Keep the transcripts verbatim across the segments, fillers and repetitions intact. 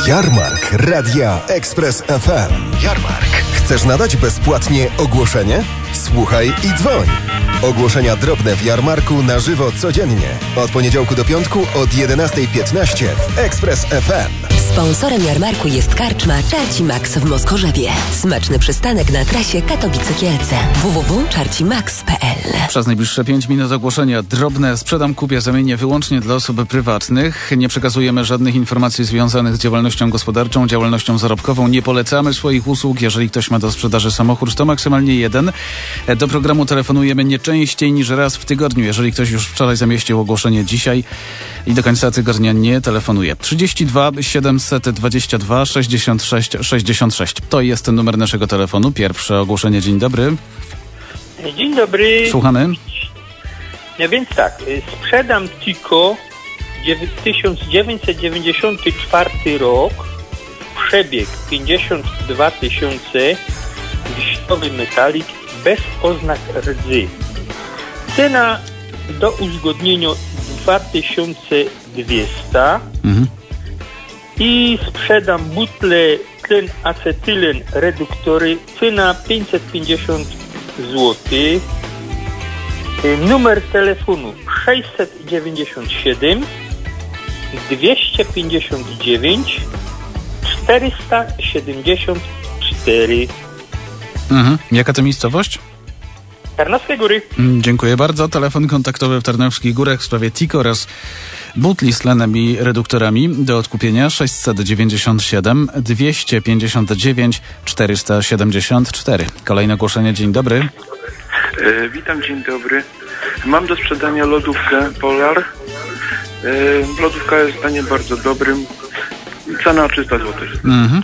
Jarmark Radia Express F M. Jarmark. Chcesz nadać bezpłatnie ogłoszenie? Słuchaj i dzwoń. Ogłoszenia drobne w Jarmarku na żywo codziennie. Od poniedziałku do piątku od jedenasta piętnaście w Express F M. Sponsorem Jarmarku jest karczma Czarci Max w Moskorzewie. Smaczny przystanek na trasie Katowice-Kielce. w w w kropka czarci max kropka p l. Przez najbliższe pięć minut ogłoszenia drobne. Sprzedam, kupię, zamienię wyłącznie dla osób prywatnych. Nie przekazujemy żadnych informacji związanych z działalnością gospodarczą, działalnością zarobkową. Nie polecamy swoich usług. Jeżeli ktoś ma do sprzedaży samochód, to maksymalnie jeden. Do programu telefonujemy nie częściej niż raz w tygodniu. Jeżeli ktoś już wczoraj zamieścił ogłoszenie dzisiaj i do końca tygodnia nie telefonuje. trzydzieści dwa siedemset dwadzieścia dwa sześćdziesiąt sześć sześćdziesiąt sześć. To jest numer naszego telefonu. Pierwsze ogłoszenie. Dzień dobry. Dzień dobry. Słuchamy. No więc tak, sprzedam Tico tysiąc dziewięćset dziewięćdziesiąty czwarty rok, przebieg pięćdziesiąt dwa tysiące, wiśniowy metalik bez oznak rdzy. Cena do uzgodnienia dwa tysiące dwieście. Mhm. I sprzedam butle tlen acetylen reduktory, cena pięćset pięćdziesiąt złotych. Numer telefonu sześćset dziewięćdziesiąt siedem dwieście pięćdziesiąt dziewięć czterysta siedemdziesiąt cztery. Mhm. Jaka to miejscowość? Tarnowskie Góry. Dziękuję bardzo. Telefon kontaktowy w Tarnowskich Górach w sprawie Tico oraz butli z tlenem i reduktorami do odkupienia sześćset dziewięćdziesiąt siedem dwieście pięćdziesiąt dziewięć czterysta siedemdziesiąt cztery. Kolejne ogłoszenie. Dzień dobry. E, witam, dzień dobry. Mam do sprzedania lodówkę Polar. E, lodówka jest w stanie bardzo dobrym. Cena trzysta złotych. Mhm.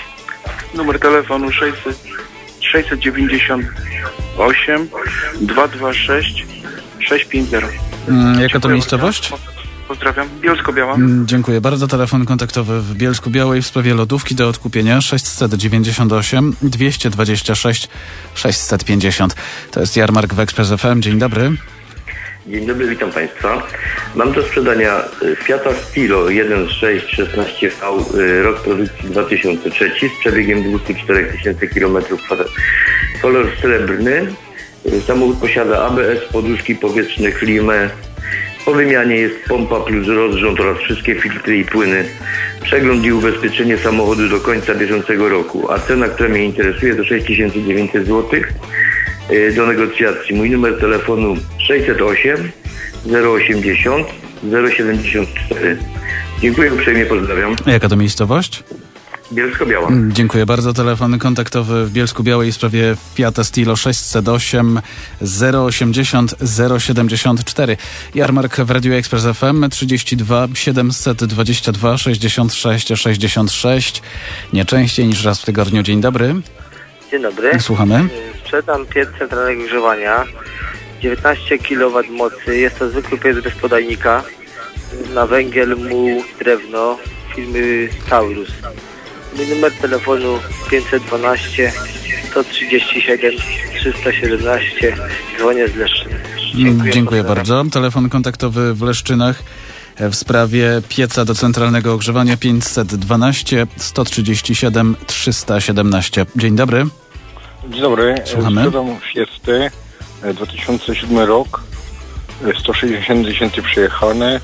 Numer telefonu sześćset, sześćset dziewięćdziesiąt osiem dwieście dwadzieścia sześć sześćset pięćdziesiąt. Mm, jaka to miejscowość? Pozdrawiam. Bielsko-Biała. Dziękuję bardzo. Telefon kontaktowy w Bielsku-Białej w sprawie lodówki do odkupienia sześćset dziewięćdziesiąt osiem dwieście dwadzieścia sześć sześćset pięćdziesiąt. To jest Jarmark w Express F M. Dzień dobry. Dzień dobry, witam Państwa. Mam do sprzedania Fiata Stilo jeden sześć szesnaście V, rok produkcji dwa tysiące trzeci z przebiegiem dwieście cztery tysiące kilometrów kwadratowych. Kolor srebrny. Samochód posiada A B S, poduszki powietrzne, klimę. Po wymianie jest pompa plus rozrząd oraz wszystkie filtry i płyny. Przegląd i ubezpieczenie samochodu do końca bieżącego roku. A cena, która mnie interesuje, to sześć tysięcy dziewięćset złotych do negocjacji. Mój numer telefonu sześćset osiem zero osiemdziesiąt zero siedemdziesiąt cztery. Dziękuję uprzejmie, pozdrawiam. Jaka to miejscowość? Bielsko-Biała. Dziękuję bardzo. Telefon kontaktowy w Bielsku-Białej w sprawie Fiata Stilo sześćset osiem zero osiemdziesiąt zero siedemdziesiąt cztery. Jarmark w Radio Express F M trzydzieści dwa siedemset dwadzieścia dwa sześćdziesiąt sześć sześćdziesiąt sześć. Nie częściej niż raz w tygodniu. Dzień dobry. Dzień dobry. Słuchamy. Sprzedam piec centralnego grzewania. dziewiętnaście kilowatów mocy. Jest to zwykły piec bez podajnika. Na węgiel, muł, drewno. Firmy Taurus. Mój numer telefonu pięćset dwanaście sto trzydzieści siedem trzysta siedemnaście. Dzwonię z Leszczyny. Dziękuję, Dziękuję bardzo. Telefon kontaktowy w Leszczynach w sprawie pieca do centralnego ogrzewania pięćset dwanaście sto trzydzieści siedem trzysta siedemnaście. Dzień dobry. Dzień dobry. Słuchamy. Sprzedam Fiestę, dwa tysiące siódmy rok, sto sześćdziesiąt tysięcy przejechane,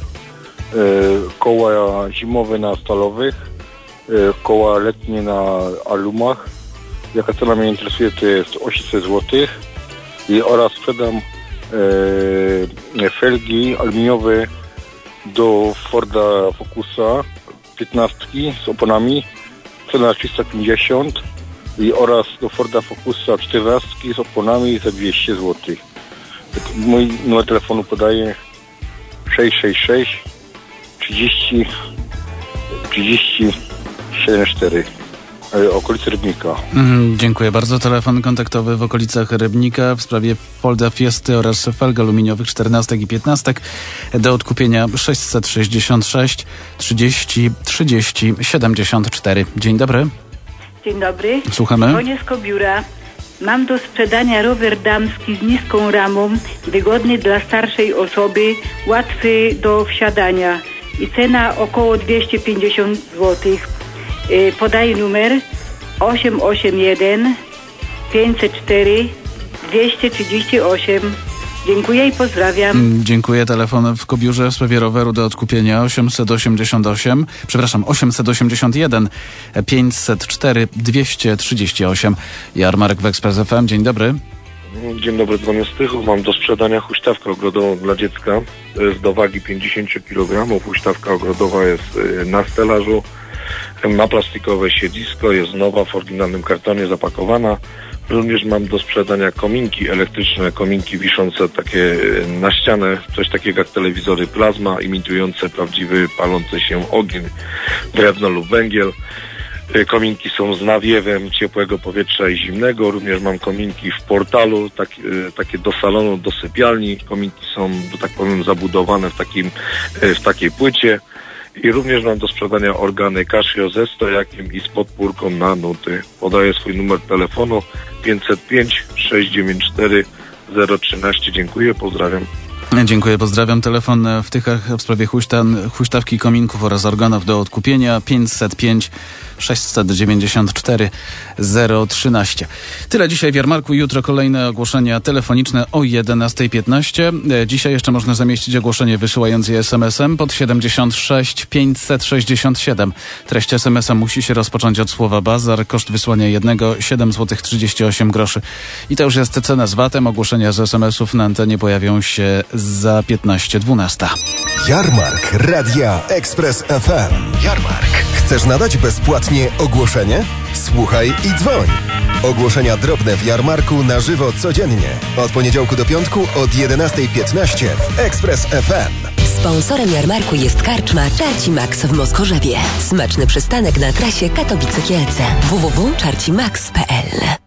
koła zimowe na stalowych, koła letnie na alumach. Jaka cena mnie interesuje, to jest osiemset złotych. I oraz sprzedam e, felgi aluminiowe do Forda Focusa piętnastki z oponami, cena trzysta pięćdziesiąt. I oraz do Forda Focusa czternastki z oponami za dwieście złotych. Mój numer telefonu podaję sześć sześć sześć trzydzieści trzydzieści siedem cztery. Okolice Rybnika. Mm, dziękuję bardzo. Telefon kontaktowy w okolicach Rybnika w sprawie Folda Fiesty oraz felg aluminiowych czternastek i piętnastek do odkupienia sześćset sześćdziesiąt sześć trzydzieści trzydzieści siedemdziesiąt cztery. Dzień dobry. Dzień dobry. Słuchamy. Dzwonię z Kobiura. Mam do sprzedania rower damski z niską ramą, wygodny dla starszej osoby, łatwy do wsiadania i cena około dwieście pięćdziesiąt złotych. Y, podaję numer osiem osiem jeden pięćset cztery dwieście trzydzieści osiem. Dziękuję i pozdrawiam. Dziękuję. Telefon w Kobiórze w sprawie roweru do odkupienia osiemset osiemdziesiąt osiem, przepraszam, osiemset osiemdziesiąt jeden pięćset cztery dwieście trzydzieści osiem. Jarmark w Ekspres F M. Dzień dobry. Dzień dobry, dzwonię z Tychów. Mam do sprzedania huśtawkę ogrodową dla dziecka. To jest do wagi pięćdziesiąt kilogramów. Huśtawka ogrodowa jest na stelażu. Ma plastikowe siedzisko, jest nowa, w oryginalnym kartonie zapakowana. Również mam do sprzedania kominki elektryczne, kominki wiszące takie na ścianę, coś takiego jak telewizory plazma, imitujące prawdziwy palący się ogień, drewno lub węgiel. Kominki są z nawiewem ciepłego powietrza i zimnego. Również mam kominki w portalu, tak, takie do salonu, do sypialni. Kominki są, że tak powiem, zabudowane w, takim, w takiej płycie. I również mam do sprzedania organy Casio ze stojakiem i z podpórką na nuty. Podaję swój numer telefonu pięćset pięć sześć dziewięć cztery zero jeden trzy. Dziękuję, pozdrawiam. Dziękuję, pozdrawiam. Telefon w Tychach w sprawie huśtan, huśtawki, kominków oraz organów do odkupienia pięćset pięć sześćset dziewięćdziesiąt cztery zero trzynaście. Tyle dzisiaj w Jarmarku. Jutro kolejne ogłoszenia telefoniczne o jedenasta piętnaście. Dzisiaj jeszcze można zamieścić ogłoszenie wysyłając je es em esem pod siedemdziesiąt sześć pięćset sześćdziesiąt siedem. Treść es em esa musi się rozpocząć od słowa bazar. Koszt wysłania jednego siedem złotych trzydzieści osiem groszy. I to już jest cena z vatem. Ogłoszenia z es em esów na antenie pojawią się za piętnaście dwanaście. Jarmark Radia Ekspres F M. Jarmark. Chcesz nadać bezpłatnie ogłoszenie? Słuchaj i dzwoń. Ogłoszenia drobne w Jarmarku na żywo codziennie. Od poniedziałku do piątku od jedenasta piętnaście w Ekspres F M. Sponsorem Jarmarku jest karczma Czarci Max w Moskorzewie. Smaczny przystanek na trasie Katowice-Kielce. w w w kropka czarci max kropka p l